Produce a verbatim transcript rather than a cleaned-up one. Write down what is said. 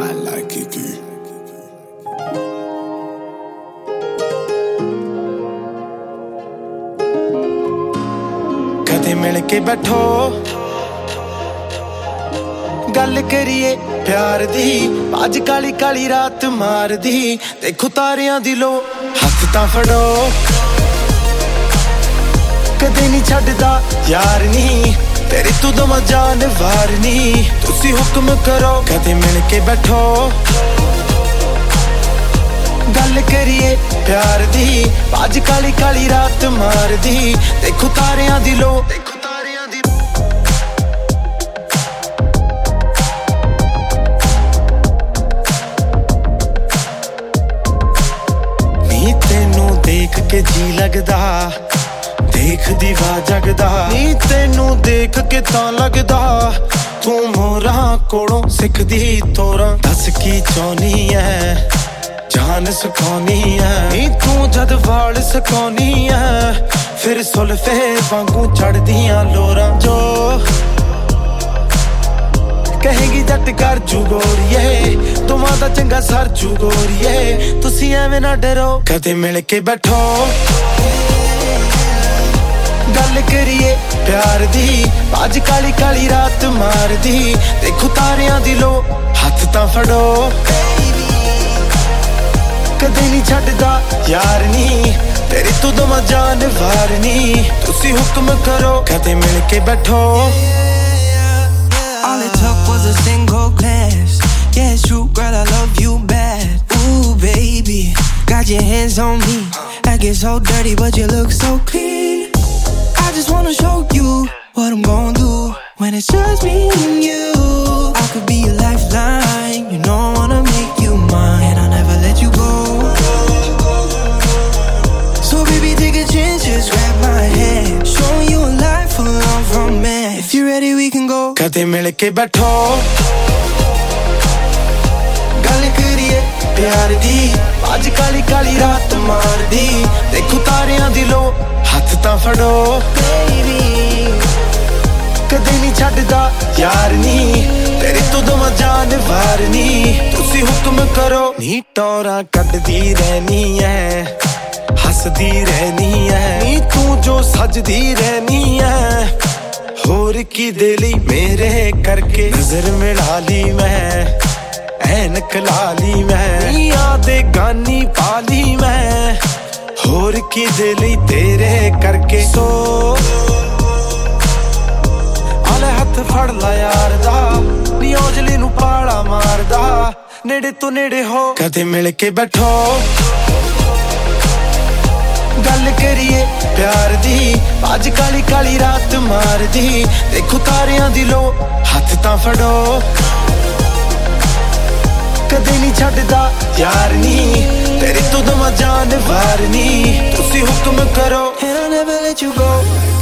I like it good. कदे मिल के बैठो गल करिए प्यार दी अज काली काली रात मार दी देखो तारियां दी लो हथ तां फड़ो कदे नहीं छड्डदा यार नी तेरी तू दम जान वार नी तुसी हुक्म करो कदे मिल के बैठो गल करिए प्यार दी अज काली काली रात मार दी देखो तारियां दी लो देख के जी लगदा देख दीवा जगदा नी तेनू देख के तां लगदा तू मोरा कोलों सिखदी तोरा दस की चाहनी है जान सुखानी है नी तू जद वाल सुखानी है फिर सुल्फे वांगू चढ़दियां लोरा जो कहेगी जट कर जू गोरिए तुमां दा चंगा सर जू गोरिए तुसी एवें ना डरो कदे मिल के बैठो गल करिए प्यार दी अज काली काली रात मार दी देखो तारियां दी लो हथ तां फड़ो कदे नहीं छड्डदा यार नी तेरी तू दम जान वार नी तुसी हुक्म करो कदे मिल के बैठो All it took was a single glance. Yeah, it's true, girl, I love you bad. Ooh, baby, got your hands on me. I get so dirty, but you look so clean. I just wanna show you what I'm gon' do when it's just me and you. I could be a lifeline, you know I wanna make you mine, and I'll never let you go. So baby, take a chance, just grab my hand, showing you a life full of romance. If you're ready, we can go. कदे मिल के बैठो गल करिए प्यार दी अज काली काली रात मार दी देखो तारियां दी लो हथ तां फड़ो कदे नहीं छड्डदा यार नी तेरी तू दम जान वार नी तुसी हुक्म करो नी टोरा कड्डदी रहनी है हसदी रहनी है नी तू जो सजदी रहनी है होर की दिली मेरे करके नजर मिला ली मैं ऐनक ला ली मैं यादे गानी पाली मैं होर की दिली तेरे करके सो आले हथ फड़ ला यार दा नी औजली नू पाला मारदा नेड़े तो नेड़े हो कदे मिल के बैठो गल करिए प्यार दी अज काली काली रात मार दी देखो तारियां दी लो हथ तां फड़ो कदे नहीं छड्डदा यार नी तेरी तू दम जान वार नी तुसी हुक्म करो And I'll never let you go.